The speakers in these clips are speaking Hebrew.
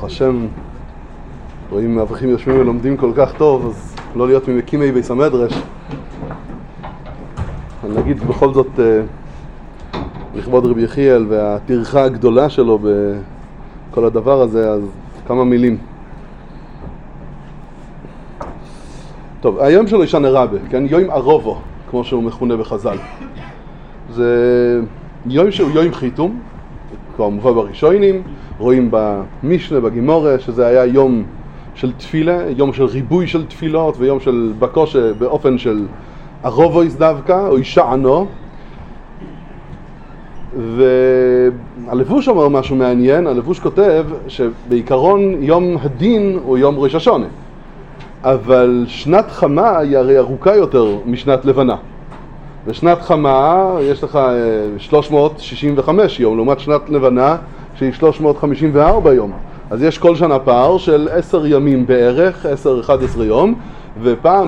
השם, רואים אברכים יושבים ולומדים כל כך טוב, אז לא להיות ממקימי בייס המדרש. אני נגיד בכל זאת לכבוד רבי יחיאל והטרחה הגדולה שלו בכל הדבר הזה, אז כמה מילים. טוב, היום שלו ישנה רבה, כן? יום ערובו, כמו שהוא מכונה בחז"ל. זה יום שהוא יום חיתום, כבר מובא בראשונים, רואים במשנה, בגימורה, שזה היה יום של תפילה, יום של ריבוי של תפילות, ויום של בקושה באופן של ערובו דווקא, או ישענו. והלבוש אומר משהו מעניין, הלבוש כותב שבעיקרון יום הדין הוא יום ראש השונה, אבל שנת חמה היא הרי ארוכה יותר משנת לבנה. בשנת חמה יש לך 365 יום, לעומת שנת לבנה שהיא 354 יום. אז יש כל שנה פער של 10 ימים בערך, 10-11 יום, ופעם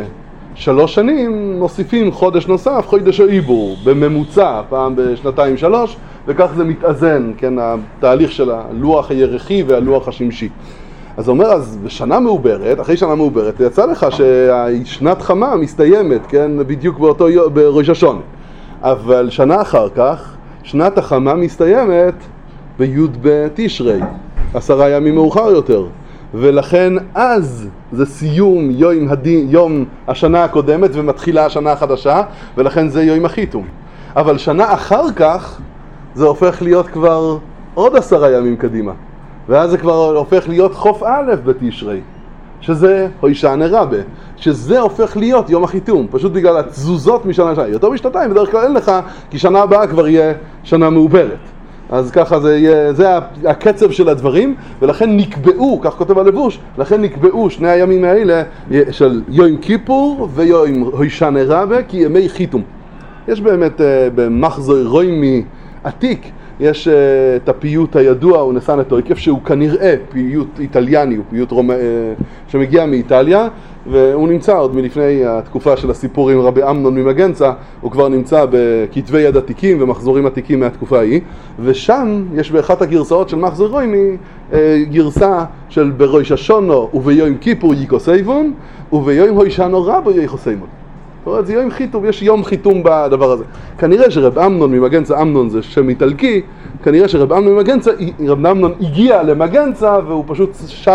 בשלוש שנים מוסיפים חודש נוסף, חודש העיבור, בממוצע, פעם ב2-3, וכך זה מתאזן, כן, התהליך של הלוח הירחי והלוח השמשי. אז הוא אומר, אז בשנה מעוברת, אחרי שנה מעוברת, יצא לך ששנת חמה מסתיימת, כן, בדיוק בראש השונה. אבל שנה אחר כך, שנת החמה מסתיימת בי' בתשרי, 10 ימים מאוחר יותר. ולכן אז זה סיום יום השנה הקודמת ומתחילה השנה החדשה, ולכן זה יום החיתום. אבל שנה אחר כך זה הופך להיות כבר עוד 10 ימים קדימה. ואז זה כבר הופך להיות חוף א' בתשרי, שזה הוישענא רבה, שזה הופך להיות יום החיתום, פשוט בגלל התזוזות משנה לשנה. יותר משנתיים בדרך כלל אין לך, כי שנה הבאה כבר יהיה שנה מעוברת. אז ככה זה יהיה, זה הקצב של הדברים, ולכן נקבעו, כך כותב הלבוש, לכן נקבעו שני הימים האלה של יום כיפור ויום הוישענא רבה, כי ימי חיתום. יש באמת במחזור רוימי עתיק, יש את הפיוט הידוע, הוא נסן את תוקף, שהוא כנראה פיוט איטליאני, הוא פיוט שמגיע מאיטליה, והוא נמצא עוד מלפני התקופה של הסיפור עם רבי אמנון ממגנצה, הוא כבר נמצא בכתבי יד עתיקים ומחזורים עתיקים מהתקופה ההיא, ושם יש באחת הגרסאות של מחזור רוימי גרסה של בראש השונו וביום כיפור יקוסייבון, וביום הוישענא רבה יקוסייבון. זאת אומרת, זה יום חיתום, יש יום חיתום בדבר הזה. כנראה שרב אמנון ממגנצה, אמנון זה שם איטלקי, כנראה שרב אמנון ממגנצה, רב אמנון הגיע למגנצה, והוא פשוט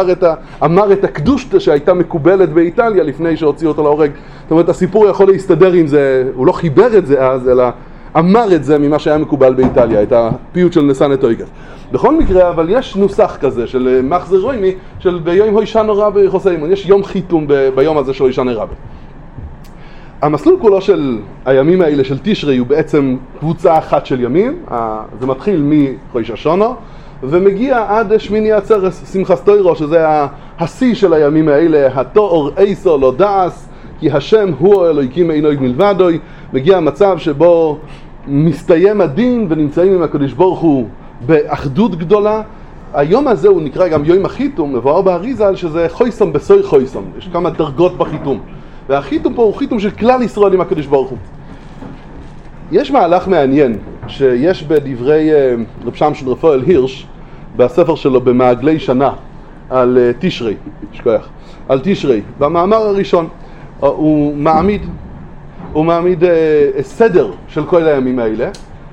אמר את הקדושתא שהייתה מקובלת באיטליה לפני שהוציאו אותו להורג. זאת אומרת, הסיפור יכול להסתדר עם זה, הוא לא חיבר את זה אז, אלא אמר את זה ממה שהיה מקובל באיטליה, את הפיוט של נסן את תוקף. בכל מקרה, אבל יש נוסח כזה של מחזור רוימי, של ביום הוישענא רבה יקוסייבון, יש יום חיתום ביום הזה של הוישענא רבה. המסלול כולו של הימים האלה של תשרי הוא בעצם קבוצה אחת של ימים, זה מתחיל מחודש השנה ומגיע עד שמיני עצרת שמחת תורה, שזה השיא של הימים האלה, התואר איסו לא דעס, כי השם הוא אלוהיקים אינו מלבדוי. מגיע המצב שבו מסתיים הדין ונמצאים עם הקדוש ברוך הוא באחדות גדולה. היום הזה הוא נקרא גם יום החיתום, מבואר באריזל, שזה חויסום בסוי חויסום, יש כמה דרגות בחיתום. והחיתום פה הוא חיתום של כלל ישראל עם הקדוש ברוך הוא. יש מהלך מעניין שיש בדברי רב שמשון רפאל הירש בספר שלו במעגלי שנה על תשרי, על תשרי, במאמר הראשון הוא מעמיד סדר של כל הימים האלה,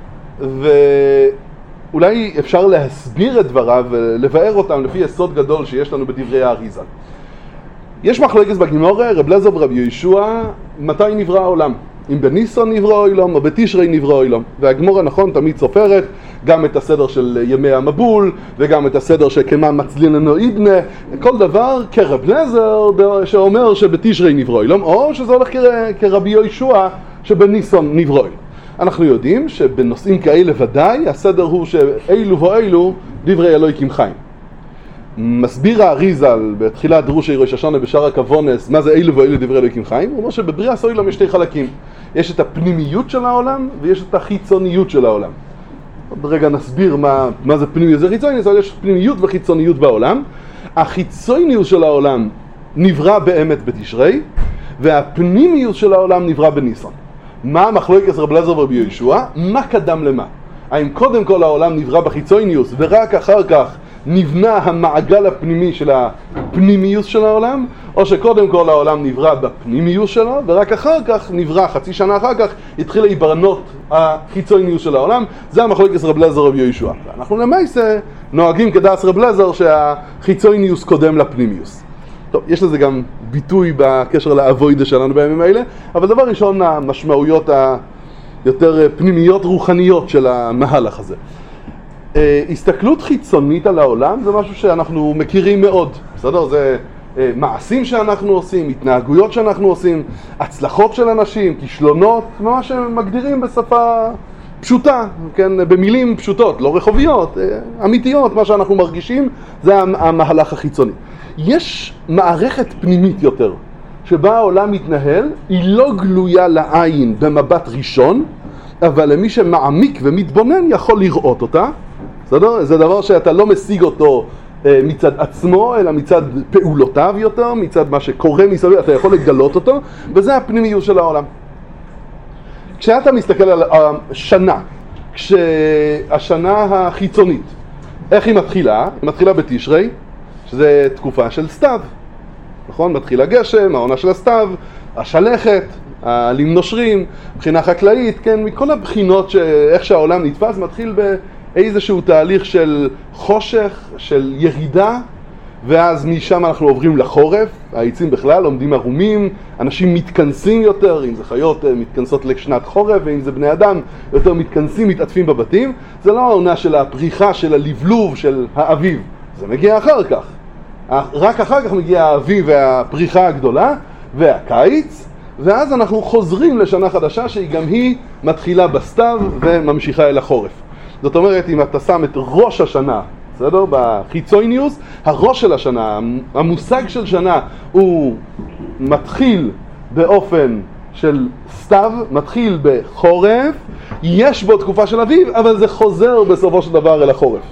ואולי אפשר להסביר את דבריו ולבאר אותם לפי יסוד גדול שיש לנו בדברי האריזל. יש מחלוקת בגימורה, רב אליעזר ורבי יהושע, מתי נברא העולם? אם בניסן נברא העולם או בתשרי נברא העולם. והגימורה נכון תמיד סופרת גם את הסדר של ימי המבול וגם את הסדר שכמה מצליננו עידנה, כל דבר כרב אליעזר שאומר שבתשרי נברא העולם, או שזה הולך כרבי יהושע שבניסן נברא העולם. אנחנו יודעים שבנושאים כאלה ודאי הסדר הוא שאילו ואילו דברי אלוהיקים חיים. מסביר האריזל בתחילת דרושי ראש השנה בשער הכוונס מה זה אילו ואילו דברי אלוהיקים חיים. הוא אומר שבבריאה העולם יש שתי חלקים, יש את הפנימיות של העולם ויש את החיצוניות של העולם. עוד רגע נסביר מה זה פנימיות זה חיצוניות, אבל יש פנימיות וחיצוניות בעולם. החיצוניות של העולם נברא באמת בתשרי, והפנימיות של העולם נברא בניסן. מה המחלוקת רב אליעזר ורבי יהושע? מה קדם למה? האם קודם כל העולם נברא בחיצוניות ורק אחר כך נבנה המעגל הפנימי של הפנימיוס של העולם, או שקודם כל העולם נברא בפנימיוס שלו, ורק אחר כך נברא, חצי שנה אחר כך, התחיל להיברנות החיצוניוס של העולם. זה המחלוקת רב אליעזר רבי יהושע. אנחנו למעשה נוהגים כדעת רב אליעזר שהחיצוניוס קודם לפנימיוס. טוב, יש לזה גם ביטוי בקשר לאבוידה שלנו בימים האלה, אבל דבר ראשון, המשמעויות היותר פנימיות רוחניות של המהלך הזה. הסתכלות חיצונית על העולם זה משהו שאנחנו מכירים מאוד, בסדר? זה מעשים שאנחנו עושים, התנהגויות שאנחנו עושים, הצלחות של אנשים, כישלונות, מה שמגדירים בשפה פשוטה, כן? במילים פשוטות, לא רחוביות, אמיתיות, מה שאנחנו מרגישים, זה המהלך החיצוני. יש מערכת פנימית יותר, שבה העולם מתנהל, היא לא גלויה לעין במבט ראשון, אבל למי שמעמיק ומתבונן יכול לראות אותה. בסדר? זה דבר שאתה לא משיג אותו מצד עצמו, אלא מצד פעולותיו יותר, מצד מה שקורה מסביב, אתה יכול לגלות אותו, וזה הפנימיות של העולם. כשאתה מסתכל על השנה, כשהשנה החיצונית, איך היא מתחילה? היא מתחילה בתשרי, שזה תקופה של סתיו, נכון? מתחילה גשם, העונה של הסתיו, השלכת, העלים נושרים, בחינה חקלאית, כן? מכל הבחינות שאיך שהעולם נתפס, מתחיל באיזשהו תהליך של חושך, של ירידה, ואז משם אנחנו עוברים לחורף, העצים בכלל עומדים ערומים, אנשים מתכנסים יותר, אם זה חיות מתכנסות לשנת חורף, ואם זה בני אדם יותר מתכנסים, מתעטפים בבתים. זה לא העונה של הפריחה, של הלבלוב, של האביב, זה מגיע אחר כך. רק אחר כך מגיע האביב והפריחה הגדולה והקיץ, ואז אנחנו חוזרים לשנה חדשה שהיא גם היא מתחילה בסתיו וממשיכה אל החורף. זאת אומרת, אם אתה שם את ראש השנה, בסדר? בחיצוניוס, הראש של השנה, המושג של שנה, הוא מתחיל באופן של סתיו, מתחיל בחורף, יש בו תקופה של אביב, אבל זה חוזר בסופו של דבר אל החורף.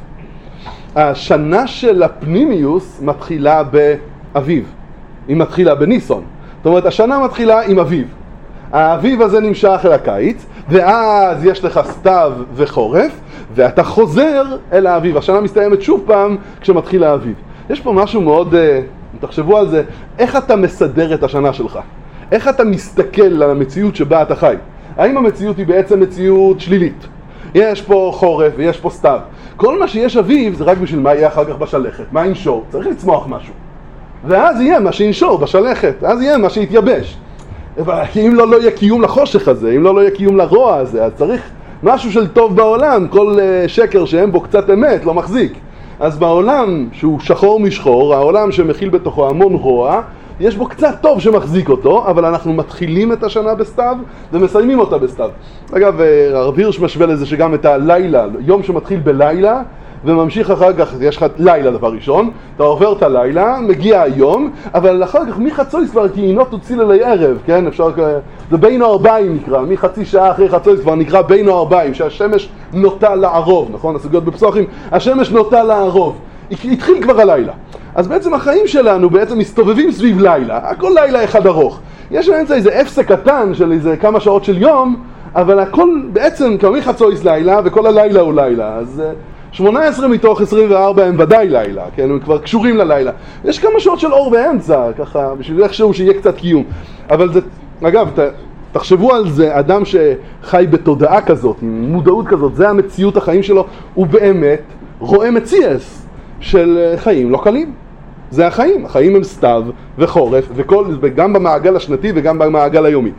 השנה של הפנימיוס מתחילה באביב, היא מתחילה בניסון. זאת אומרת, השנה מתחילה עם אביב. האביב הזה נמשך אל הקיץ, ואז יש לך סתיו וחורף, ואתה חוזר אל האביב. השנה מסתיימת שוב פעם כשמתחיל האביב. יש פה משהו מאוד, תחשבו על זה, איך אתה מסדר את השנה שלך? איך אתה מסתכל על המציאות שבה אתה חי? האם המציאות היא בעצם מציאות שלילית? יש פה חורף ויש פה סתיו. כל מה שיש אביב זה רק בשביל מה יהיה אחר כך בשלכת, מה ינשור, צריך לצמוח משהו. ואז יהיה מה שינשור בשלכת, אז יהיה מה שיתייבש. אם לא יהיה קיום לחושך הזה, אם לא יהיה קיום לרוע הזה, אז צריך משהו של טוב בעולם. כל שקר שאין בו קצת אמת לא מחזיק. אז בעולם שהוא שחור משחור, העולם שמכיל בתוכו המון רוע, יש בו קצת טוב שמחזיק אותו, אבל אנחנו מתחילים את השנה בסתיו ומסיימים אותה בסתיו. אגב, הרב הירש משווה לזה שגם את הלילה, יום שמתחיל בלילה וממשיך אחר כך, יש לך לילה דבר ראשון, אתה עובר את הלילה, מגיע היום, אבל אחר כך מחצויס כבר כי אינו תוציל אלי ערב, כן? אפשר, זה בין הארבעים נקרא, מחצי שעה אחרי חצויס כבר נקרא בין הארבעים, שהשמש נוטה לערוב, נכון? הסוגיות בפסוחים, השמש נוטה לערוב, התחיל כבר הלילה. אז בעצם החיים שלנו בעצם מסתובבים סביב לילה, הכל לילה אחד ארוך. יש באמצע איזה הפסק קטן של איזה כמה שעות של יום, אבל הכל בעצם כמי חצויס לילה וכל הלילה הוא לילה, אז 18 מתוך 24 הם ודאי לילה, כן? הם כבר קשורים ללילה. יש כמה שעות של אור באמצע, ככה, בשביל איכשהו שיהיה קצת קיום. אבל זה, אגב, תחשבו על זה, אדם שחי בתודעה כזאת, עם מודעות כזאת, זה המציאות החיים שלו, הוא באמת רואה מציאס של חיים לא קלים. זה החיים, החיים הם סתיו וחורף, וגם במעגל השנתי וגם במעגל היומי.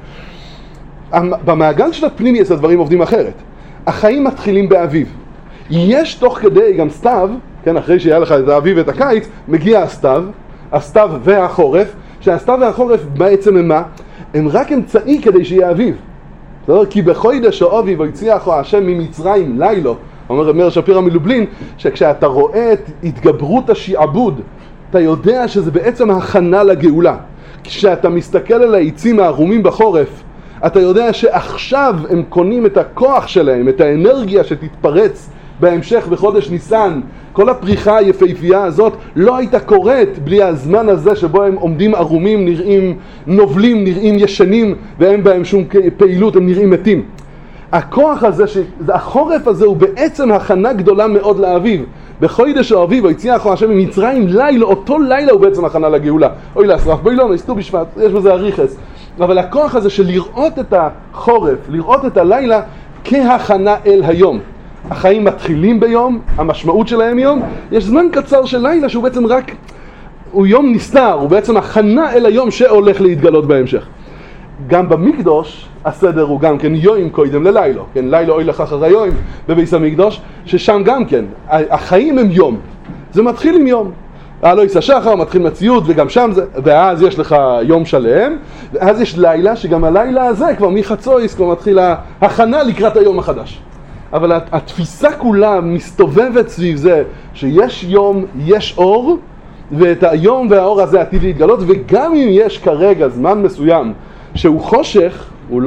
במעגל של הפנימי הדברים עובדים אחרת. החיים מתחילים באביב. יש תוך כדי גם סתיו, כן, אחרי שהיה לך את האביב ואת הקיץ, מגיע הסתיו והחורף, שהסתיו והחורף בעצם הם מה? הם רק אמצעי כדי שיהיה אביב. בסדר? כי בחודש האביב הוציאך השם ממצרים לילו, אומר מאיר שפירא מלובלין, שכשאתה רואה את התגברות השעבוד, אתה יודע שזה בעצם הכנה לגאולה. כשאתה מסתכל על העצים הערומים בחורף, אתה יודע שעכשיו הם קונים את הכוח שלהם, את האנרגיה שתתפרץ בהמשך בחודש ניסן. כל הפריחה היפהפייה הזאת לא הייתה קורית בלי הזמן הזה שבו הם עומדים ערומים, נראים נובלים, נראים ישנים, ואין בהם שום פעילות, הם נראים מתים. הכוח הזה, החורף הזה הוא בעצם הכנה גדולה מאוד לאביב. בחודש האביב, הוציאך השם ממצרים, לילה, אותו לילה הוא בעצם הכנה לגאולה. אוי לאסרף, בואי לא, נסתו בשבט, יש בזה אריכס. אבל הכוח הזה של לראות את החורף, לראות את הלילה כהכנה אל היום. החיים מתחילים ביום, המשמעות שלהם יום, יש זמן קצר של לילה שהוא בעצם רק, הוא יום נסתר, הוא בעצם הכנה אל היום שהולך להתגלות בהמשך. גם במקדוש הסדר הוא גם כן יום קודם ללילה, כן, לילה אוי לך אחרי יום בביס המקדוש, ששם גם כן, החיים הם יום, זה מתחיל עם יום. לא יצא שחר, מתחיל מציאות, וגם שם זה, ואז יש לך יום שלם, ואז יש לילה, שגם הלילה הזה כבר מחצויס, כבר מתחיל ההכנה לקראת היום החדש. אבל התפיסה כולה מסתובבת סביב זה, שיש יום, יש אור, ואת היום והאור הזה עתיד להתגלות, וגם אם יש כרגע זמן מסוים, שהוא חושך,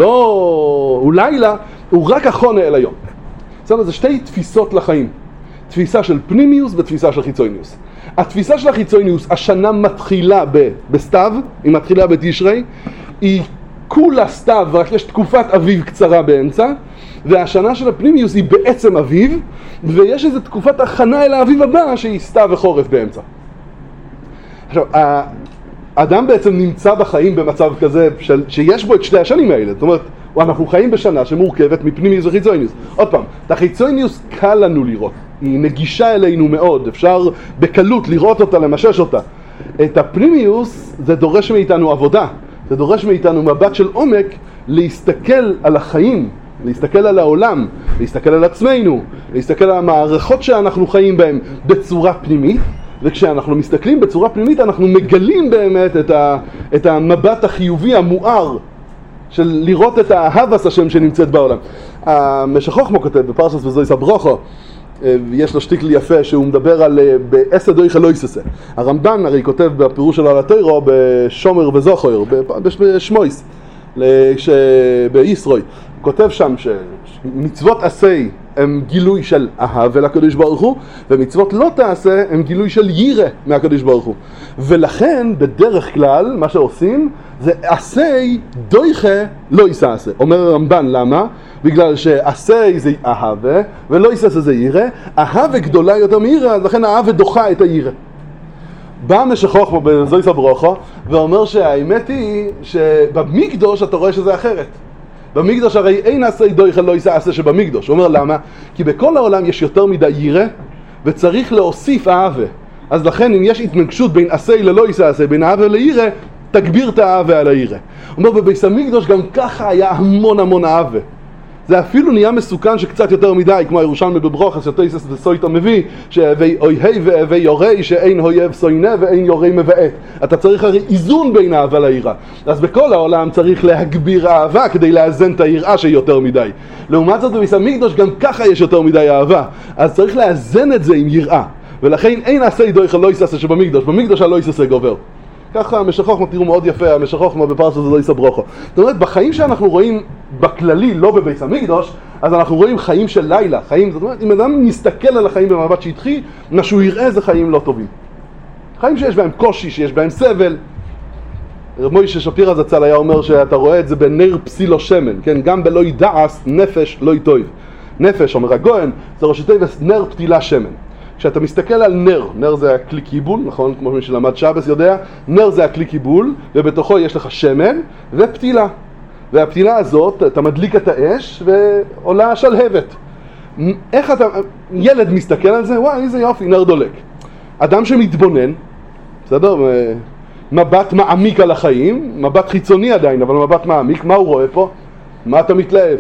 הוא לילה, הוא רק הכונה אל היום. זאת אומרת, זה שתי תפיסות לחיים. תפיסה של פנימיוס ותפיסה של חיצוניוס. התפיסה של החיצוניוס, השנה מתחילה בסתיו, היא מתחילה בתשרי, היא כולה סתיו, רק יש תקופת אביב קצרה באמצע, והשנה של הפנימיוס היא בעצם אביב, ויש איזו תקופת הכנה אל האביב הבא שהיא סתיו וחורף באמצע. עכשיו, האדם בעצם נמצא בחיים במצב כזה שיש בו את שתי השנים האלה. זאת אומרת, אנחנו חיים בשנה שמורכבת מפנימיוס וחיצוניוס. עוד פעם, את החיצוניוס קל לנו לראות. היא נגישה אלינו מאוד, אפשר בקלות לראות אותה, למשש אותה. את הפנימיוס זה דורש מאיתנו עבודה, זה דורש מאיתנו מבט של עומק להסתכל על החיים, להסתכל על העולם, להסתכל על עצמנו, להסתכל על המערכות שאנחנו חיים בהן בצורה פנימית, וכשאנחנו מסתכלים בצורה פנימית אנחנו מגלים באמת את המבט החיובי המואר של לראות את האהבת השם שנמצאת בעולם. המשך חוכמה כותב בפרשת וזויס הברוכו, יש לו שטיקל יפה שהוא מדבר על בעשה דויכה לא יססה. הרמב"ן הרי כותב בפירוש שלו על התוירו בשומר וזוכר, בשמויס, בישרוי. הוא כותב שם שמצוות עשי הם גילוי של אהבה לקדוש ברוך הוא, ומצוות לא תעשה הם גילוי של יראה מהקדוש ברוך הוא. ולכן בדרך כלל מה שעושים זה עשי דויכה לא יססה. אומר הרמב"ן למה? בגלל שעשי זה אהבה ולא יססה זה יראה, אהבה גדולה יותר מיראה, אז לכן האהבה דוחה את היראה. בא משך חוכמה בזויס הברוכו ואומר שהאמת היא שבמקדוש אתה רואה שזה אחרת. במקדוש הרי אין עשי דויכה לא יססה שבמקדוש. הוא אומר למה? כי בכל העולם יש יותר מדי יראה וצריך להוסיף אהבה. אז לכן אם יש התנגשות בין עשי ללא יססה, בין אהבה ליראה, תגביר את האהבה על היראה. הוא אומר בביס המקדוש גם ככה היה המון אהבה. זה אפילו נהיה מסוכן שקצת יותר מדי, כמו הירושלמי בברוכס, שתויסס וסויטה מביא, שאוהי ואוהי יורי, שאין אויב סוינה ואין יורי מבעט. אתה צריך הרי איזון בין אהבה ליראה. אז בכל העולם צריך להגביר אהבה כדי לאזן את היראה שהיא יותר מדי. לעומת זאת בביס המקדוש גם ככה יש יותר מדי אהבה. אז צריך לאזן את זה עם יראה. ולכן אין עשי דויכה לא יססה שבמקדוש. במקדוש הלא יססה גובר. ככה המשך חוכמה, תראו מאוד יפה, המשך חוכמה בפרשת זויס הברוכו. זאת אומרת, בחיים שאנחנו רואים בכללי, לא בבית המקדוש, אז אנחנו רואים חיים של לילה, חיים, זאת אומרת, אם אדם מסתכל על החיים במבט שטחי, מה שהוא יראה זה חיים לא טובים. חיים שיש בהם קושי, שיש בהם סבל. רב מוישה שפירא זצ"ל היה אומר שאתה רואה את זה בנר פסילו שמן, כן? גם בלא ידעס נפש לא יטוב. נפש, אומר הגויין, זה ראשי תיבות נר פתילה שמן. כשאתה מסתכל על נר, נר זה הכלי קיבול, נכון? כמו שלמד שבס יודע, נר זה הכלי קיבול, ובתוכו יש לך שמן ופתילה. והפתילה הזאת, אתה מדליק את האש ועולה שלהבת. איך אתה, ילד מסתכל על זה, וואי, איזה יופי, נר דולק. אדם שמתבונן, בסדר? מבט מעמיק על החיים, מבט חיצוני עדיין, אבל מבט מעמיק, מה הוא רואה פה? מה אתה מתלהב?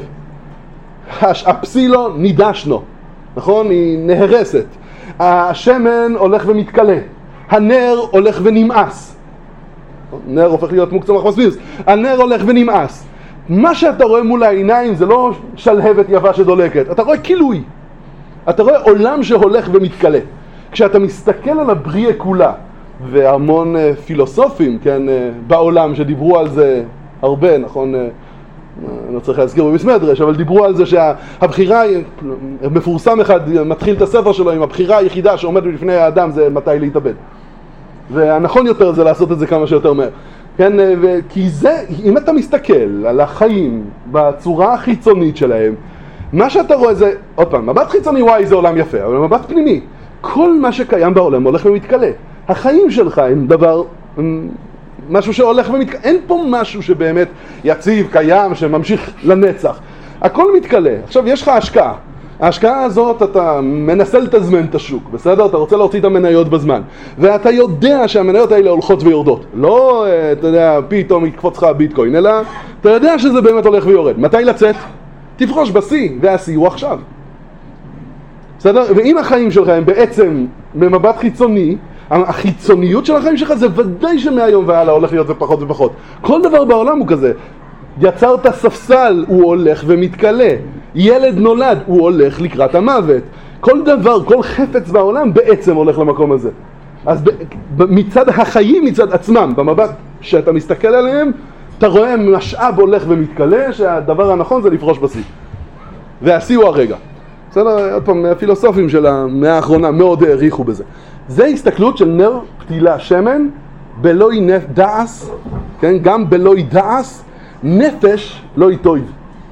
הפסילו נידשנו, נכון? היא נהרסת. השמן הולך ומתקלה, הנר הולך ונמאס, נר הופך להיות מוקצמח מסביוס, הנר הולך ונמאס. מה שאתה רואה מול העיניים זה לא שלהבת יפה שדולקת, אתה רואה כילוי, אתה רואה עולם שהולך ומתקלה. כשאתה מסתכל על הבריאה כולה, והמון פילוסופים, כן, בעולם שדיברו על זה הרבה, נכון, אני לא צריך להזכיר במסמדרש, אבל דיברו על זה שהבחירה, מפורסם אחד מתחיל את הספר שלו עם הבחירה היחידה שעומדת בפני האדם זה מתי להתאבד. והנכון יותר זה לעשות את זה כמה שיותר מהר. כן, כי זה, אם אתה מסתכל על החיים בצורה החיצונית שלהם, מה שאתה רואה זה, עוד פעם, מבט חיצוני וואי זה עולם יפה, אבל מבט פנימי, כל מה שקיים בעולם הולך ומתקלה. החיים שלך הם דבר, משהו שהולך ומתקלה. אין פה משהו שבאמת יציב, קיים, שממשיך לנצח. הכל מתקלה. עכשיו, יש לך השקעה. ההשקעה הזאת, אתה מנסה לתזמן את השוק, בסדר? אתה רוצה להוציא את המניות בזמן. ואתה יודע שהמניות האלה הולכות ויורדות. לא, אתה יודע, פתאום יקפוץ לך הביטקוין, אלא אתה יודע שזה באמת הולך ויורד. מתי לצאת? תפרוש בשיא, והשיא הוא עכשיו. בסדר? ואם החיים שלך הם בעצם במבט חיצוני, החיצוניות של החיים שלך זה ודאי שמהיום והלאה הולך להיות ופחות ופחות. כל דבר בעולם הוא כזה. יצרת ספסל, הוא הולך ומתקלה. ילד נולד, הוא הולך לקראת המוות. כל דבר, כל חפץ בעולם בעצם הולך למקום הזה. אז מצד החיים, מצד עצמם, במבט שאתה מסתכל עליהם, אתה רואה משאב הולך ומתקלה, שהדבר הנכון זה לפרוש בשיא. והשיא הוא הרגע. בסדר? עוד פעם, הפילוסופים של המאה האחרונה מאוד העריכו בזה. זה הסתכלות של נר פתילה שמן, בלוי דעס, כן? גם בלוי דעס, נפש לא יטויב.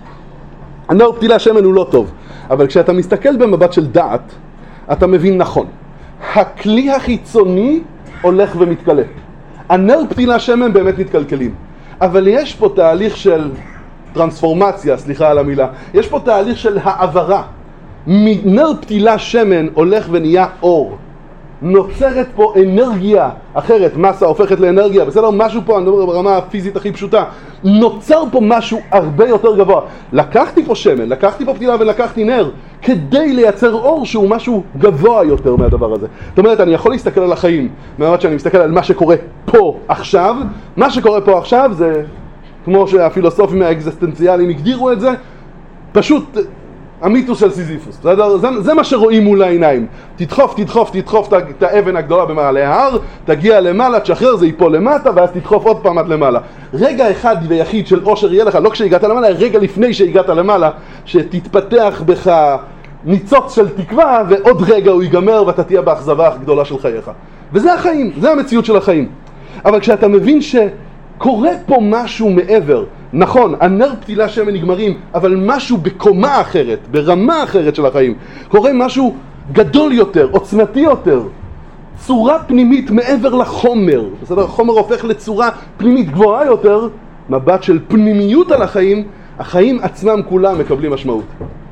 הנר פתילה שמן הוא לא טוב, אבל כשאתה מסתכל במבט של דעת, אתה מבין נכון. הכלי החיצוני הולך ומתקלה. הנר פתילה שמן באמת מתקלקלים. אבל יש פה תהליך של טרנספורמציה, סליחה על המילה. יש פה תהליך של העברה. מנר פתילה שמן הולך ונהיה אור. נוצרת פה אנרגיה אחרת, מסה הופכת לאנרגיה, בסדר? משהו פה, אני מדבר ברמה הפיזית הכי פשוטה, נוצר פה משהו הרבה יותר גבוה. לקחתי פה שמן, לקחתי פה פתילה ולקחתי נר, כדי לייצר אור שהוא משהו גבוה יותר מהדבר הזה. זאת אומרת, אני יכול להסתכל על החיים, מהמד שאני מסתכל על מה שקורה פה עכשיו, מה שקורה פה עכשיו זה, כמו שהפילוסופים האקזיסטנציאליים הגדירו את זה, פשוט המיתוס של סיזיפוס, בסדר? זה מה שרואים מול העיניים. תדחוף את האבן הגדולה במעלה ההר, תגיע למעלה, תשחרר, זה ייפול למטה, ואז תדחוף עוד פעם עד למעלה. רגע אחד ויחיד של אושר יהיה לך, לא כשהגעת למעלה, רגע לפני שהגעת למעלה, שתתפתח בך ניצוץ של תקווה, ועוד רגע הוא ייגמר ואתה תהיה באכזבה הגדולה של חייך. וזה החיים, זה המציאות של החיים. אבל כשאתה מבין שקורה פה משהו מעבר, נכון, הנר פתילה שמן נגמרים, אבל משהו בקומה אחרת, ברמה אחרת של החיים. קורה משהו גדול יותר, עוצמתי יותר, צורה פנימית מעבר לחומר. בסדר? החומר הופך לצורה פנימית גבוהה יותר, מבט של פנימיות על החיים, החיים עצמם כולם מקבלים משמעות.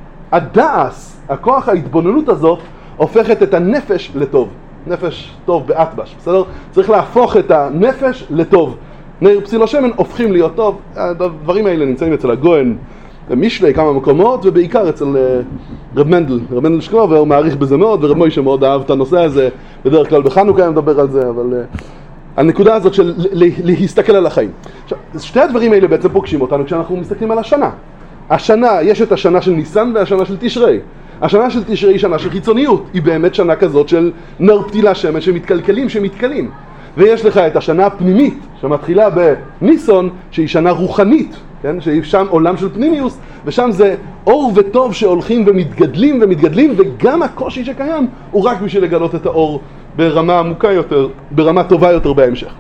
הדעס, הכוח ההתבוננות הזאת, הופכת את הנפש לטוב. נפש טוב באטבש, בסדר? צריך להפוך את הנפש לטוב. נר פתילה שמן הופכים להיות טוב. הדברים האלה נמצאים אצל הגויין במשלי כמה מקומות, ובעיקר אצל רב מנדל שקלובר, הוא מעריך בזה מאוד, ורב מוישה מאוד אהב את הנושא הזה, בדרך כלל בחנוכה אני מדבר על זה, אבל הנקודה הזאת של להסתכל על החיים. עכשיו, שתי הדברים האלה בעצם פוגשים אותנו כשאנחנו מסתכלים על השנה. השנה, יש את השנה של ניסן והשנה של תשרי. השנה של תשרי היא שנה של חיצוניות, היא באמת שנה כזאת של נר פתילה שמן שמתקלים. ויש לך את השנה הפנימית שמתחילה בניסון, שהיא שנה רוחנית, כן? שהיא שם עולם של פנימיוס, ושם זה אור וטוב שהולכים ומתגדלים, וגם הקושי שקיים הוא רק בשביל לגלות את האור ברמה עמוקה יותר, ברמה טובה יותר בהמשך.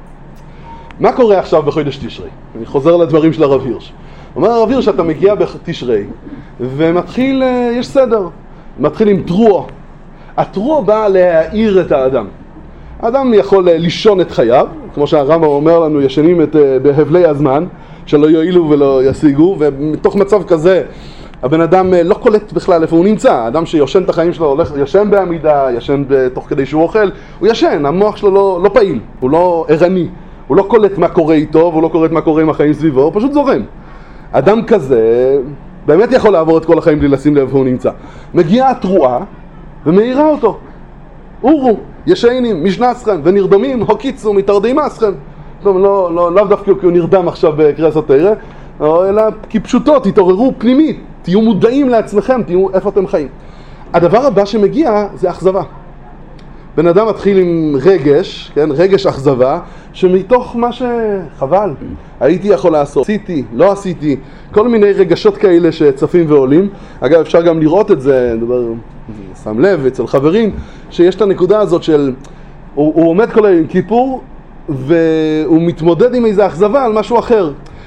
מה קורה עכשיו בחודש תשרי? אני חוזר לדברים של הרב הירש. אומר הרב הירש שאתה מגיע בתשרי ומתחיל, יש סדר, מתחיל עם תרוע. התרוע בא להאיר את האדם. האדם יכול לישון את חייו, כמו שהרמב"ם אומר לנו, ישנים בהבלי הזמן, שלא יועילו ולא ישיגו, ומתוך מצב כזה הבן אדם לא קולט בכלל איפה הוא נמצא. האדם שיושן את החיים שלו, ישן בעמידה, ישן תוך כדי שהוא אוכל, הוא ישן, המוח שלו לא פעיל, הוא לא ערני, הוא לא קולט מה קורה איתו, והוא לא קולט מה קורה עם החיים סביבו, הוא פשוט זורם. אדם כזה באמת יכול לעבור את כל החיים בלי לשים לב איפה הוא נמצא. מגיעה התרועה ומאירה אותו. אורו, ישנים, משנסכם, ונרדמים, הוקיצו, מתרדים אסכם. לא דווקא כי הוא נרדם עכשיו בקריאת התורה, אלא כי פשוטות, תתעוררו פנימית, תהיו מודעים לעצמכם, תהיו איפה אתם חיים. הדבר הבא שמגיע זה אכזבה. בן אדם מתחיל עם רגש, כן? רגש אכזבה, שמתוך מה שחבל, הייתי יכול לעשות, עשיתי, לא עשיתי, כל מיני רגשות כאלה שצפים ועולים. אגב, אפשר גם לראות את זה, שם לב אצל חברים, שיש את הנקודה הזאת של, הוא עומד כל היום עם כיפור, והוא מתמודד עם איזו אכזבה על משהו אחר.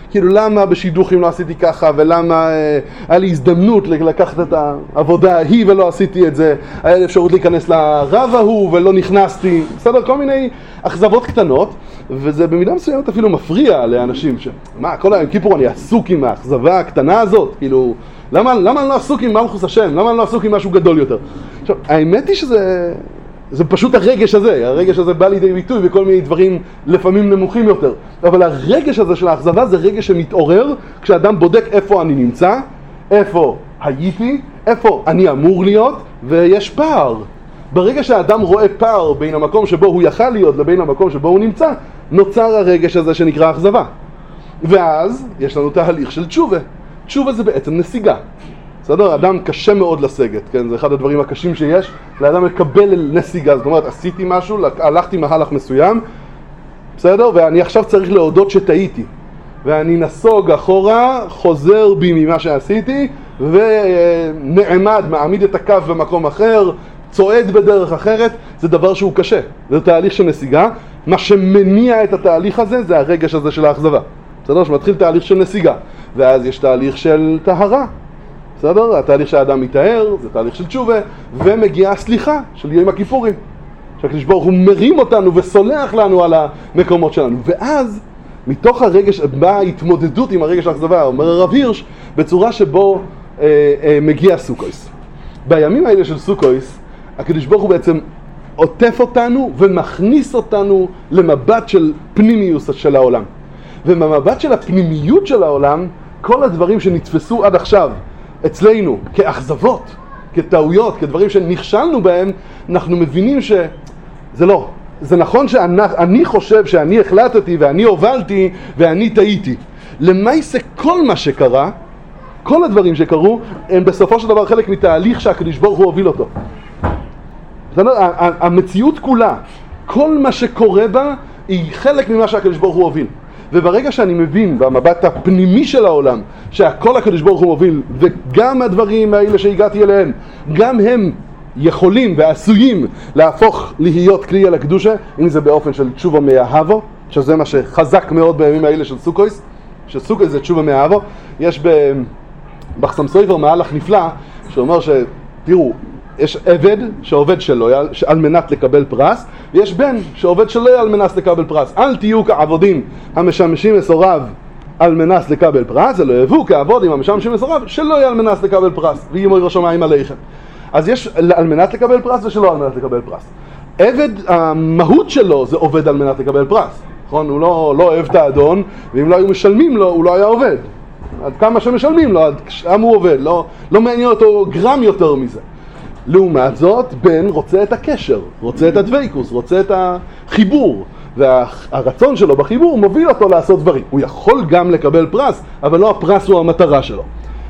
כאילו למה בשידוכים לא עשיתי ככה, ולמה היה לי הזדמנות לקחת את העבודה ההיא ולא עשיתי את זה, היה לי אפשרות להיכנס לרב ההוא ולא נכנסתי, בסדר, כל מיני אכזבות קטנות, וזה במידה מסוימת אפילו מפריע לאנשים מה, כל היום כיפור אני עסוק עם האכזבה הקטנה הזאת, כאילו למה אני לא עסוק עם מלכוס השם, למה אני לא עסוק עם משהו גדול יותר? עכשיו, האמת היא זה פשוט הרגש הזה בא לידי ביטוי בכל מיני דברים לפעמים נמוכים יותר. אבל הרגש הזה של האכזבה זה רגש שמתעורר כשאדם בודק איפה אני נמצא, איפה הייתי, איפה אני אמור להיות, ויש פער. ברגע שהאדם רואה פער בין המקום שבו הוא יכל להיות לבין המקום שבו הוא נמצא, נוצר הרגש הזה שנקרא אכזבה. ואז יש לנו תהליך של תשובה. תשובה זה בעצם נסיגה. בסדר? אדם קשה מאוד לסגת, כן? זה אחד הדברים הקשים שיש. לאדם לקבל נסיגה, זאת אומרת, עשיתי משהו, הלכתי מהלך מסוים, בסדר? ואני עכשיו צריך להודות שטעיתי. ואני נסוג אחורה, חוזר בי ממה שעשיתי, ונעמד, מעמיד את הקו במקום אחר, צועד בדרך אחרת, זה דבר שהוא קשה. זה תהליך של נסיגה. מה שמניע את התהליך הזה, זה הרגש הזה של האכזבה. בסדר? שמתחיל תהליך של נסיגה. ואז יש תהליך של טהרה. בסדר? התהליך שהאדם מתאר, זה תהליך של תשובה, ומגיעה סליחה של יום הכיפורים. שהקדוש ברוך הוא מרים אותנו וסולח לנו על המקומות שלנו. ואז, מתוך הרגש, באה ההתמודדות עם הרגש האכזבה, אומר הרב הירש, בצורה שבו מגיע סוכויס. בימים האלה של סוכויס, הקדוש ברוך הוא בעצם עוטף אותנו ומכניס אותנו למבט של פנימיוס של העולם. ובמבט של הפנימיות של העולם, כל הדברים שנתפסו עד עכשיו אצלנו כאכזבות, כטעויות, כדברים שנכשלנו בהם, אנחנו מבינים שזה לא. זה נכון שאני חושב שאני החלטתי ואני הובלתי ואני טעיתי. למעשה כל מה שקרה, כל הדברים שקרו, הם בסופו של דבר חלק מתהליך שהקדוש ברוך הוא הוביל אותו. המציאות כולה, כל מה שקורה בה, היא חלק ממה שהקדוש ברוך הוא הוביל. וברגע שאני מבין במבט הפנימי של העולם שהכל הקדוש ברוך הוא מוביל, וגם הדברים האלה שהגעתי אליהם, גם הם יכולים ועשויים להפוך להיות כלי על הקדושה, אם זה באופן של תשובה מאהבו, שזה מה שחזק מאוד בימים האלה של סוכויס, שסוכויס זה תשובה מאהבו. יש בחסם סופר מהלך נפלא שאומר תראו, יש עבד שעובד שלו על מנת לקבל פרס, ויש בן שעובד שלו על מנת לקבל פרס. אל תהיו כעבודים המשמשים מסורב על מנת לקבל פרס, אלא יבואו כעבודים המשמשים מסורב שלא יהיה על מנת לקבל פרס, ויהי מויר השמיים עליכם. אז יש על מנת לקבל פרס ושלא על מנת לקבל פרס. עבד, המהות שלו זה עובד על מנת לקבל פרס. נכון? הוא לא אוהב את האדון, ואם לא היו משלמים לו, הוא לא היה עובד. עד כמה שמשלמים לו, עד שם הוא עובד. לא מעניין אותו גרם יותר מזה. לעומת זאת, בן רוצה את הקשר, רוצה את הדוויקוס, רוצה את החיבור, והרצון שלו בחיבור מוביל אותו לעשות דברים. הוא יכול גם לקבל פרס, אבל לא הפרס הוא המטרה שלו.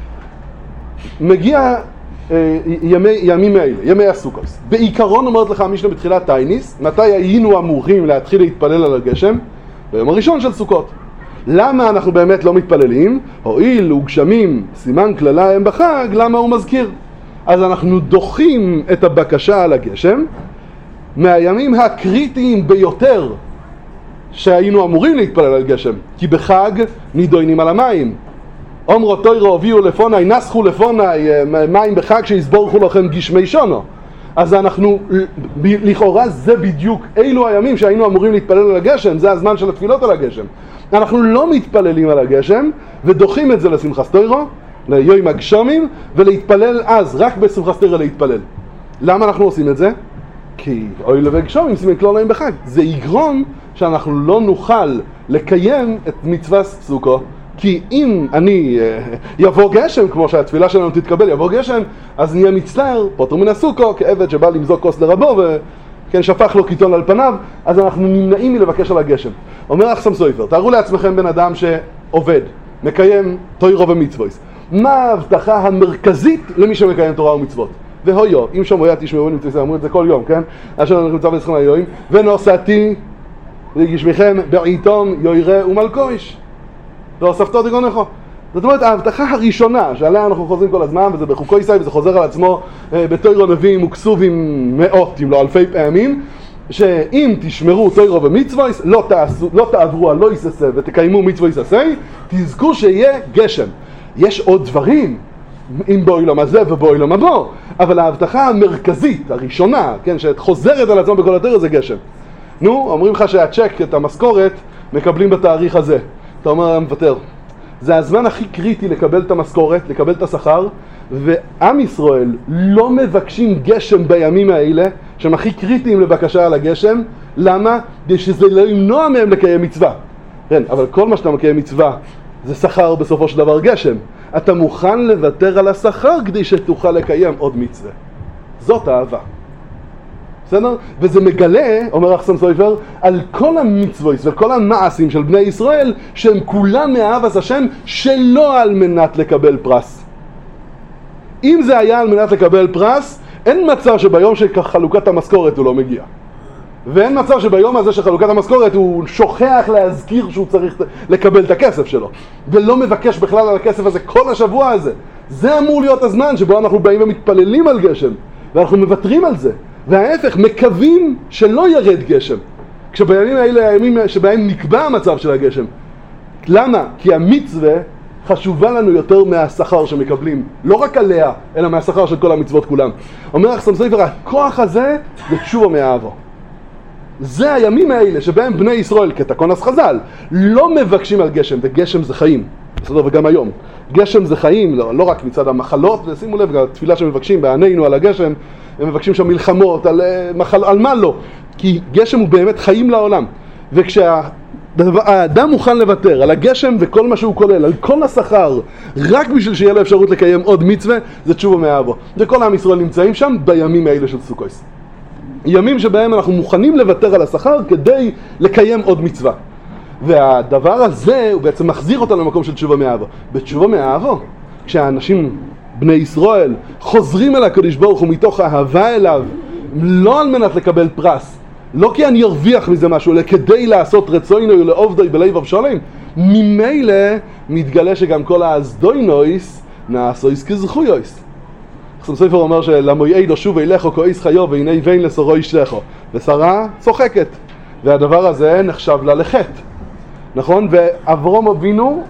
מגיע ימים האלה, ימי הסוכות. בעיקרון אומרת לך המשנה בתחילת תייניס, מתי היינו אמורים להתחיל להתפלל על הגשם? ביום הראשון של סוכות. למה אנחנו באמת לא מתפללים? הואיל וגשמים סימן כללה הם בחג, למה הוא מזכיר? אז אנחנו דוחים את הבקשה על הגשם מהימים הקריטיים ביותר שהיינו אמורים להתפלל על גשם, כי בחג נידונים על המים. אומרו תוירו הביאו לפוני, נסחו לפוני מים בחג שיסבורכו לכם גשמי שונו. אז אנחנו, לכאורה זה בדיוק אילו הימים שהיינו אמורים להתפלל על הגשם, זה הזמן של התפילות על הגשם. אנחנו לא מתפללים על הגשם ודוחים את זה לשמחת תוירו, ליום הגשמים, ולהתפלל אז, רק בשמחת תוירו להתפלל. למה אנחנו עושים את זה? כי אוי לבגשמים סימן כלל להם בחג. זה יגרום שאנחנו לא נוכל לקיים את מצוות סוכות, כי אם אני יבוא גשם, כמו שהתפילה שלנו תתקבל, יבוא גשם, אז נהיה מצטער, פוטר מן הסוכו, כעבד שבא למזוג כוס לרבו, וכן שפך לו קיטון על פניו, אז אנחנו נמנעים מלבקש על הגשם. אומר החסם סופר, תארו לעצמכם בן אדם שעובד, מקיים תוירו ומצוות. מה ההבטחה המרכזית למי שמקיים תורה ומצוות? והויו, אם שומעיה תשמעו, אמרו את זה כל יום, כן? אשר אנחנו נמצא בזכם היום, ונוסעתי לגשמיכם בעיתום יוירה ומלכויש. והוספתו תגונכו. זאת אומרת, ההבטחה הראשונה שעליה אנחנו חוזרים כל הזמן, וזה בחוקו ישראל, וזה חוזר על עצמו בתוירו נביאים וכסובים מאות, אם לא אלפי פעמים, שאם תשמרו תורה ומצוות, לא תעברו על לא יססה ותקיימו מצוות יססה, תזכו שיהיה גשם. יש עוד דברים, אם בעולם הזה ובעולם הבא, אבל ההבטחה המרכזית, הראשונה, כן, שחוזרת על עצמה בכל התורה, זה גשם. נו, אומרים לך שהצ'ק, את המשכורת, מקבלים בתאריך הזה. אתה אומר, מוותר. זה הזמן הכי קריטי לקבל את המשכורת, לקבל את השכר, ועם ישראל לא מבקשים גשם בימים האלה, שהם הכי קריטיים לבקשה על הגשם. למה? כדי שזה לא ימנוע מהם לקיים מצווה. כן, אבל כל מה שאתה מקיים מצווה, זה שכר בסופו של דבר גשם. אתה מוכן לוותר על השכר כדי שתוכל לקיים עוד מצווה. זאת אהבה. בסדר? וזה מגלה, אומר החסם סופר, על כל המצוות וכל המעשים של בני ישראל, שהם כולם מאהבת השם שלא על מנת לקבל פרס. אם זה היה על מנת לקבל פרס, אין מצב שביום של חלוקת המשכורת הוא לא מגיע. ואין מצב שביום הזה של חלוקת המשכורת הוא שוכח להזכיר שהוא צריך לקבל את הכסף שלו. ולא מבקש בכלל על הכסף הזה כל השבוע הזה. זה אמור להיות הזמן שבו אנחנו באים ומתפללים על גשם. ואנחנו מוותרים על זה. וההפך, מקווים שלא ירד גשם. כשבימים האלה, הימים שבהם נקבע המצב של הגשם. למה? כי המצווה חשובה לנו יותר מהשכר שמקבלים. לא רק עליה, אלא מהשכר של כל המצוות כולם. אומר החסם סופר, הכוח הזה זה תשובה מאהבו. זה הימים האלה שבהם בני ישראל, כתקונס חז"ל, לא מבקשים על גשם, וגשם זה חיים. בסדר, וגם היום. גשם זה חיים, לא רק מצד המחלות, ושימו לב, התפילה שמבקשים בענינו על הגשם, הם מבקשים שם מלחמות, על מה לא? כי גשם הוא באמת חיים לעולם. וכשהאדם מוכן לוותר על הגשם וכל מה שהוא כולל, על כל השכר, רק בשביל שיהיה לו אפשרות לקיים עוד מצווה, זה תשובה מאהבו. וכל עם ישראל נמצאים שם בימים האלה של סוכות. ימים שבהם אנחנו מוכנים לוותר על השכר כדי לקיים עוד מצווה. והדבר הזה הוא בעצם מחזיר אותנו למקום של תשובה מאהבו. בתשובה מאהבו, כשהאנשים בני ישראל חוזרים אל הקדוש ברוך הוא מתוך אהבה אליו, לא על מנת לקבל פרס, לא כי אני ארוויח מזה משהו, אלא כדי לעשות רצונו ולעובדוי בלב אבשלום, ממילא מתגלה שגם כל האזדוינויס נעשויס כזכויויס. חסם סופר אומר שלמויעי לא שוב אליכו כועיס חיו והנה ואין לסורו ישלחו, ושרה צוחקת, והדבר הזה נחשב לה לחטא, נכון? ואברהם אבינו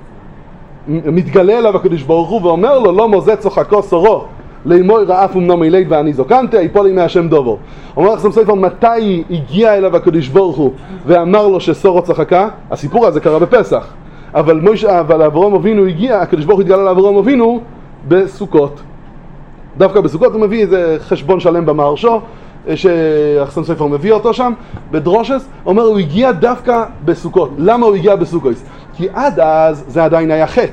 מתגלה אליו הקדוש ברוך הוא ואומר לו, לא מוזה צוחקו סורו לאמוי רעף ומנום אילית ואני זוקנתי, היפול לי מהשם דובו. אומר חסם סופר, מתי הגיע אליו הקדוש ברוך הוא ואמר לו שסורו צחקה? הסיפור הזה קרה בפסח, אבל אברהם אבינו הגיע, הקדוש ברוך הוא התגלה לאברהם אבינו בסוכות. דווקא בסוכות הוא מביא איזה חשבון שלם במהרשו, שהחסם סופר מביא אותו שם, בדרושס, אומר הוא הגיע דווקא בסוכות. למה הוא הגיע בסוכות? כי עד אז זה עדיין היה חטא.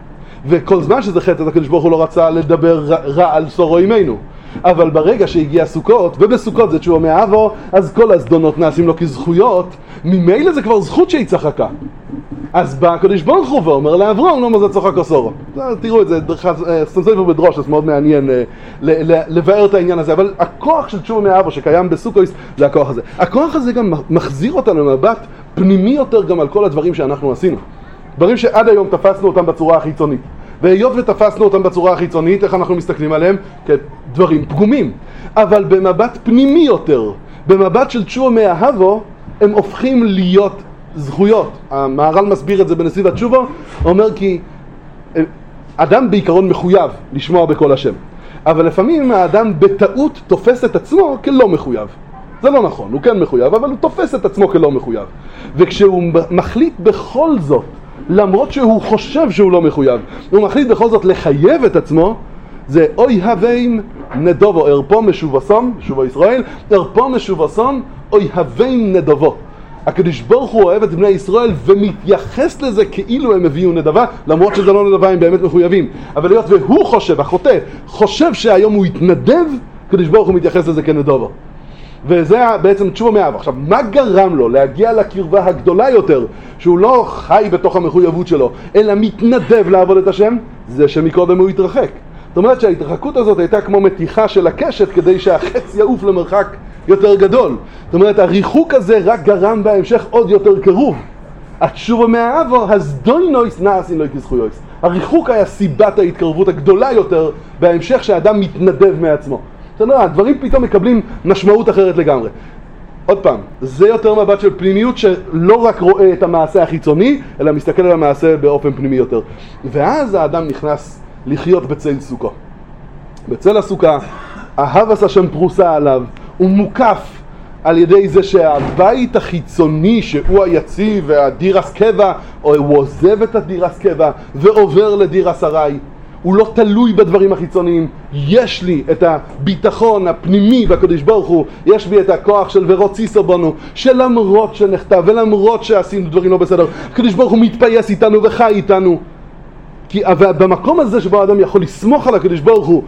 וכל זמן שזה חטא, הקדוש ברוך הוא לא רצה לדבר רע על סורו עמנו. אבל ברגע שהגיע סוכות, ובסוכות זה תשובה מאהבו, אז כל הזדונות נעשים לו כזכויות, ממילא זה כבר זכות שהיא צחקה. אז בא הקדוש ברוך הוא ואומר לאברהם, לא מזה צוחקו סורו. תראו את זה, חסם סופר בדרושס, מאוד מעניין לבאר את העניין הזה, אבל הכוח של תשובה מאהבו שקיים בסוכות, זה הכוח הזה. הכוח הזה גם מחזיר אותנו למבט פנימי יותר גם על כל הדברים שאנחנו עשינו. דברים שעד היום תפסנו אותם בצורה החיצונית. והיות ותפסנו אותם בצורה החיצונית, איך אנחנו מסתכלים עליהם? כדברים פגומים. אבל במבט פנימי יותר, במבט של תשובה מאהבו, הם הופכים להיות זכויות. המהר"ל מסביר את זה בנסיב התשובה, אומר כי אדם בעיקרון מחויב לשמוע בקול השם. אבל לפעמים האדם בטעות תופס את עצמו כלא מחויב. זה לא נכון, הוא כן מחויב, אבל הוא תופס את עצמו כלא מחויב. וכשהוא מחליט בכל זאת, למרות שהוא חושב שהוא לא מחויב, הוא מחליט בכל זאת לחייב את עצמו, זה אוי הווים נדובו, ארפו משובסום, שובו ישראל, ארפו משובסום, אוי הווים נדובו. הקדוש ברוך הוא אוהב את בני ישראל ומתייחס לזה כאילו הם הביאו נדבה, למרות שזה לא נדבה, הם באמת מחויבים. אבל להיות והוא חושב, החוטא, חושב שהיום הוא יתנדב, הקדוש ברוך הוא מתייחס לזה כנדובו. וזה בעצם תשובה מאהבה. עכשיו, מה גרם לו להגיע לקרבה הגדולה יותר, שהוא לא חי בתוך המחויבות שלו, אלא מתנדב לעבוד את השם? זה שמקודם הוא התרחק. זאת אומרת שההתרחקות הזאת הייתה כמו מתיחה של הקשת כדי שהחץ יעוף למרחק יותר גדול. זאת אומרת, הריחוק הזה רק גרם בהמשך עוד יותר קרוב. התשובה מאהבו, הזדוינויס נעשין לא כזכויויס. הריחוק היה סיבת ההתקרבות הגדולה יותר בהמשך שהאדם מתנדב מעצמו. זאת אומרת, הדברים פתאום מקבלים משמעות אחרת לגמרי. עוד פעם, זה יותר מבט של פנימיות שלא רק רואה את המעשה החיצוני, אלא מסתכל על המעשה באופן פנימי יותר. ואז האדם נכנס לחיות בצל סוכו. בצל הסוכה, אהבת השם פרוסה עליו, הוא מוקף על ידי זה שהבית החיצוני שהוא היציב והדירס קבע, או הוא עוזב את הדירס קבע ועובר לדירס ארעי. הוא לא תלוי בדברים החיצוניים. יש לי את הביטחון הפנימי בקדוש ברוך הוא, יש בי את הכוח של ורוצי בנו, שלמרות שנכתב ולמרות שעשינו דברים לא בסדר, הקדוש ברוך הוא מתפייס איתנו וחי איתנו. במקום הזה שבו האדם יכול לסמוך על הקדוש ברוך הוא,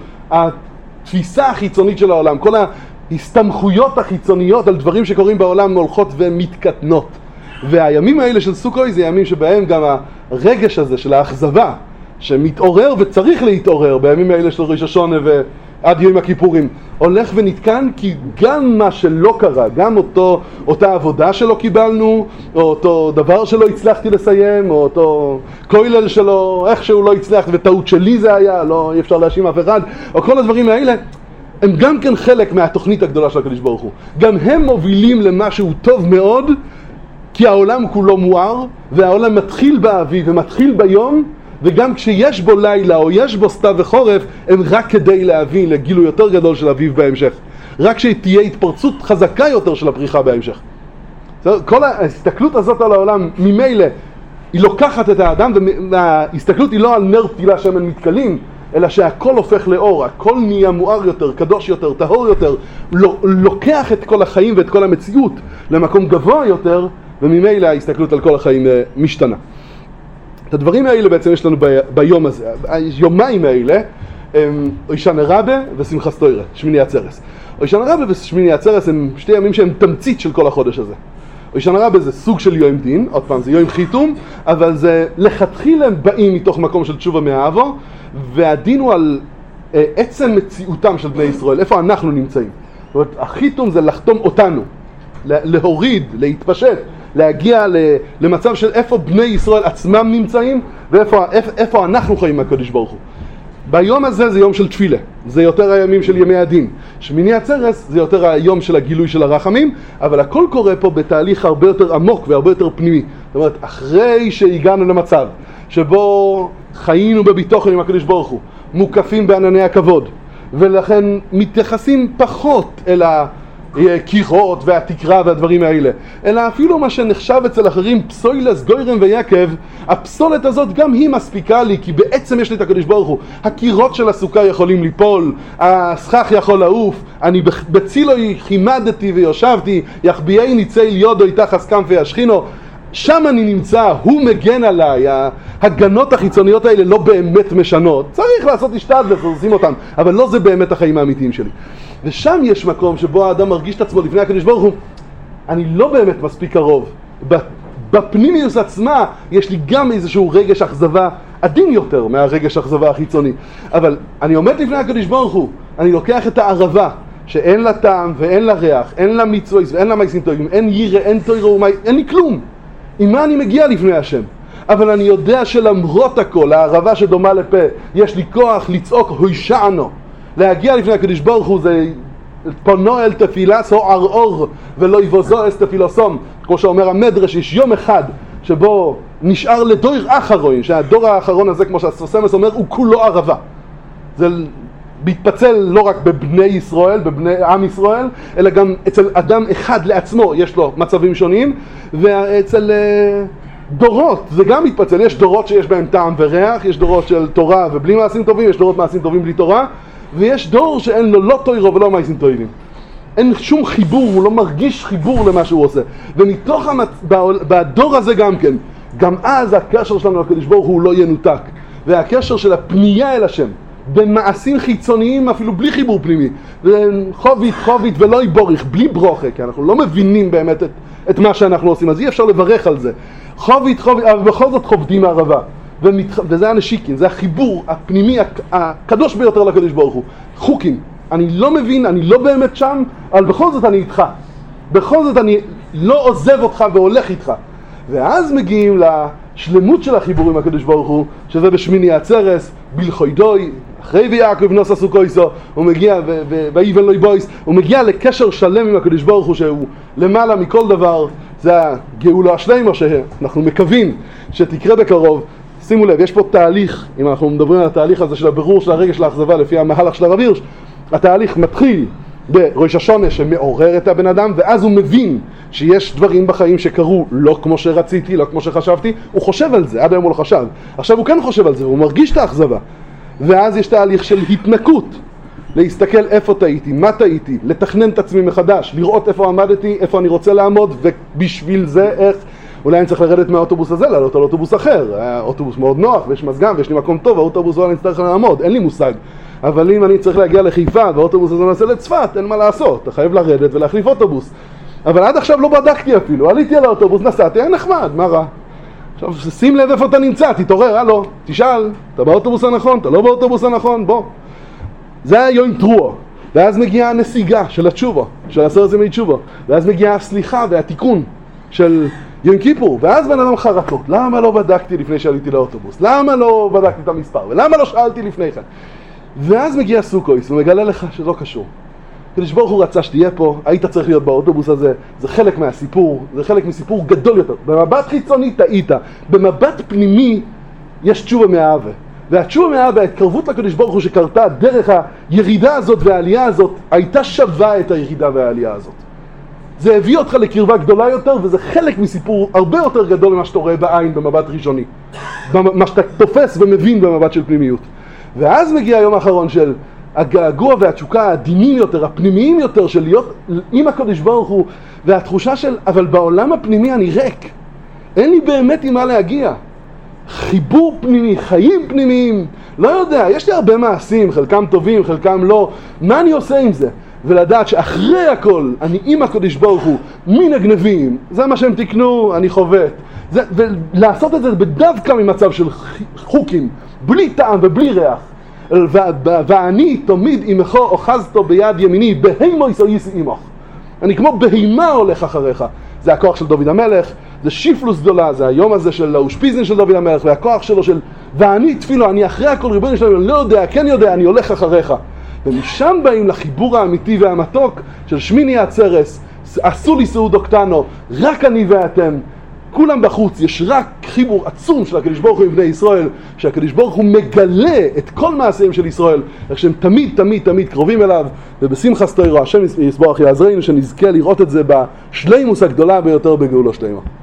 התפיסה החיצונית של העולם, כל ההסתמכויות החיצוניות על דברים שקורים בעולם הולכות ומתקטנות. והימים האלה של סוכות זה ימים שבהם גם הרגש הזה של האכזבה שמתעורר וצריך להתעורר בימים האלה של ראש השונה ועד יום הכיפורים הולך ונתקן, כי גם מה שלא קרה, גם אותה עבודה שלא קיבלנו, או אותו דבר שלא הצלחתי לסיים, או אותו כולל שלו איכשהו לא הצלח וטעות שלי זה היה, לא, אי אפשר להאשים אף אחד, או כל הדברים האלה הם גם כן חלק מהתוכנית הגדולה של הקדוש ברוך הוא. גם הם מובילים למשהו טוב מאוד, כי העולם כולו מואר, והעולם מתחיל באביב ומתחיל ביום, וגם כשיש בו לילה או יש בו סתיו וחורף, הם רק כדי להביא לגילוי יותר גדול של אביב בהמשך. רק שתהיה התפרצות חזקה יותר של הפריחה בהמשך. כל ההסתכלות הזאת על העולם ממילא, היא לוקחת את האדם, וההסתכלות היא לא על נר פתילה שמן מתקלים, אלא שהכל הופך לאור, הכל נהיה מואר יותר, קדוש יותר, טהור יותר, לוקח את כל החיים ואת כל המציאות למקום גבוה יותר, וממילא ההסתכלות על כל החיים משתנה. את הדברים האלה בעצם יש לנו ביום הזה. היומיים האלה הם הושענא רבה ושמחת תורה, שמיני עצרת. הושענא רבה ושמיני עצרת הם שתי ימים שהם תמצית של כל החודש הזה. הושענא רבה זה סוג של יום דין, עוד פעם זה יום חיתום, אבל זה לכתחילה הם באים מתוך מקום של תשובה מאהבו, והדין הוא על עצם מציאותם של בני ישראל, איפה אנחנו נמצאים. זאת אומרת, החיתום זה לחתום אותנו, להוריד, להתפשט, להגיע למצב של איפה בני ישראל עצמם נמצאים, ואיפה אנחנו חיים מהקדוש ברוך הוא. ביום הזה זה יום של תפילה, זה יותר הימים של ימי הדין. שמיני עצרת זה יותר היום של הגילוי של הרחמים, אבל הכל קורה פה בתהליך הרבה יותר עמוק והרבה יותר פנימי. זאת אומרת, אחרי שהגענו למצב שבו חיינו בביטחון עם הקדוש ברוך הוא, מוקפים בענני הכבוד, ולכן מתייחסים פחות אל הקירות והתקרה והדברים האלה, אלא אפילו מה שנחשב אצל אחרים פסולס, גוירם ויקב, הפסולת הזאת גם היא מספיקה לי, כי בעצם יש לי את הקדוש ברוך הוא. הקירות של הסוכה יכולים ליפול, הסכך יכול לעוף, אני בצילו חימדתי ויושבתי, יחביאני צל יודו איתך הסכם וישכינו, שם אני נמצא, הוא מגן עליי. ההגנות החיצוניות האלה לא באמת משנות, צריך לעשות השתדלות ועושים אותם, אבל לא זה באמת החיים האמיתיים שלי. ושם יש מקום שבו האדם מרגיש את עצמו לפני הקדוש ברוך הוא, אני לא באמת מספיק קרוב. בפנימיוס עצמה יש לי גם איזשהו רגש אכזבה עדין יותר מהרגש אכזבה החיצוני, אבל אני עומד לפני הקדוש ברוך הוא, אני לוקח את הערבה שאין לה טעם ואין לה ריח, אין לה מצווה ואין לה מייסים טובים, אין ירא, אין תורה, אין לי כלום. עם מה אני מגיע לפני השם? אבל אני יודע שלמרות הכל, הערבה שדומה לפה, יש לי כוח לצעוק הושענו. להגיע לפני הקדוש ברוך הוא זה פונו אל תפילס או ערעור ולא יבוזו אס תפילוסום. כמו שאומר המדרש, יש יום אחד שבו נשאר לדור אחרון, שהדור האחרון הזה, כמו שהסוסמס אומר, הוא כולו ערבה. זה מתפצל לא רק בבני ישראל, בבני עם ישראל, אלא גם אצל אדם אחד לעצמו יש לו מצבים שונים, ואצל דורות זה גם מתפצל. יש דורות שיש בהם טעם וריח, יש דורות של תורה ובלי מעשים טובים, יש דורות מעשים טובים בלי תורה, ויש דור שאין לו לא תורה ולא מעשים טובים. אין שום חיבור, הוא לא מרגיש חיבור למה שהוא עושה. ומתוך בדור הזה גם כן, גם אז הקשר שלנו לקדוש ברוך הוא לא ינותק. והקשר של הפנייה אל השם, במעשים חיצוניים אפילו בלי חיבור פנימי, חובית ולא יבורך, בלי ברוכה, כי אנחנו לא מבינים באמת את מה שאנחנו עושים, אז אי אפשר לברך על זה. חובית, אבל בכל זאת חובדים הערבה. וזה הנשיקין, זה החיבור הפנימי הקדוש ביותר לקדוש ברוך הוא. חוקים. אני לא מבין, אני לא באמת שם, אבל בכל זאת אני איתך. בכל זאת אני לא עוזב אותך והולך איתך. ואז מגיעים לשלמות של החיבור עם הקדוש ברוך הוא, שזה בשמיני עצרת, בלכוידוי, אחרי ויעקב נוסע סוכויסו, הוא מגיע, ואיבן לא יבויס, הוא מגיע לקשר שלם עם הקדוש ברוך הוא, שהוא למעלה מכל דבר. זה הגאולה השלמה שאנחנו מקווים שתקרה בקרוב. שימו לב, יש פה תהליך, אם אנחנו מדברים על התהליך הזה של הבירור של הרגש לאכזבה לפי המהלך של הרב הירש, התהליך מתחיל בראש השונה שמעורר את הבן אדם, ואז הוא מבין שיש דברים בחיים שקרו לא כמו שרציתי, לא כמו שחשבתי. הוא חושב על זה, עד היום הוא לא חשב, עכשיו הוא כן חושב על זה, הוא מרגיש את האכזבה. ואז יש תהליך של התנקות, להסתכל איפה טעיתי, מה טעיתי, לתכנן את עצמי מחדש, לראות איפה עמדתי, איפה אני רוצה לעמוד, ובשביל זה איך, אולי אני צריך לרדת מהאוטובוס הזה, לעלות על אוטובוס אחר. האוטובוס מאוד נוח ויש מזגן ויש לי מקום טוב, האוטובוס לא אני צריך לעמוד, אין לי מושג. אבל אם אני צריך להגיע לחיפה והאוטובוס הזה נעשה לצפת, אין מה לעשות, אתה חייב לרדת ולהחליף אוטובוס. אבל עד עכשיו לא בדקתי אפילו, עליתי על האוטובוס, נסעתי, היה נחמד, מה רע? עכשיו שים לב איפה אתה נמצא, תתעורר, הלו, תשאל, אתה באוטובוס הנכון, אתה לא באוטובוס הנכון, בוא. זה היה יום טרוע, ואז מגיעה הנסיגה של התשובה, של 10 ימי תשובה, ואז מגיעה הסליחה והתיקון של יום כיפור, ואז בן אדם חרטות, למה לא בדקתי לפני שעליתי לאוטובוס? למה לא בדקתי את המספר? ולמה לא שאלתי לפני כן? ואז מגיע סוכויס ומגלה לך שלא קשור. הקדוש ברוך הוא רצה שתהיה פה, היית צריך להיות באוטובוס הזה, זה חלק מהסיפור, זה חלק מסיפור גדול יותר. במבט חיצוני טעית, במבט פנימי יש תשובה מהאהבה. והתשובה מהאהבה, ההתקרבות לקדוש ברוך הוא שקרתה דרך הירידה הזאת והעלייה הזאת, הייתה שווה את הירידה והעלייה הזאת. זה הביא אותך לקרבה גדולה יותר, וזה חלק מסיפור הרבה יותר גדול ממה שאתה רואה בעין במבט ראשוני. מה שאתה תופס ומבין במבט של פנימיות. ואז מגיע היום האחרון של הגעגוע והתשוקה העדינים יותר, הפנימיים יותר, של להיות עם הקדוש ברוך הוא, והתחושה של, אבל בעולם הפנימי אני ריק. אין לי באמת עם מה להגיע. חיבור פנימי, חיים פנימיים, לא יודע, יש לי הרבה מעשים, חלקם טובים, חלקם לא. מה אני עושה עם זה? ולדעת שאחרי הכל אני עם הקדוש ברוך הוא מן הגנבים, זה מה שהם תקנו, אני חובט. ולעשות את זה בדווקא ממצב של חוקים, בלי טעם ובלי ריח. ואני תמיד עמך אוחזתו ביד ימיני, בהימו יסויסי עמך. אני כמו בהימה הולך אחריך. זה הכוח של דוד המלך, זה שיפלוס גדולה, זה היום הזה של האושפיזין של דוד המלך, והכוח שלו של ואני תפילו, אני אחרי הכל ריבונו שלנו, אני לא יודע, כן יודע, אני הולך אחריך. ומשם באים לחיבור האמיתי והמתוק של שמיני עצרס, עשו לי סעודו קטנו, רק אני ואתם, כולם בחוץ, יש רק חיבור עצום של הקדוש ברוך הוא עם בני ישראל, שהקדוש ברוך הוא מגלה את כל מעשיהם של ישראל, איך שהם תמיד תמיד תמיד קרובים אליו, ובשמחת תורה השם יסברך יעזרנו שנזכה לראות את זה בשלימוס הגדולה ביותר בגאולה שלמה.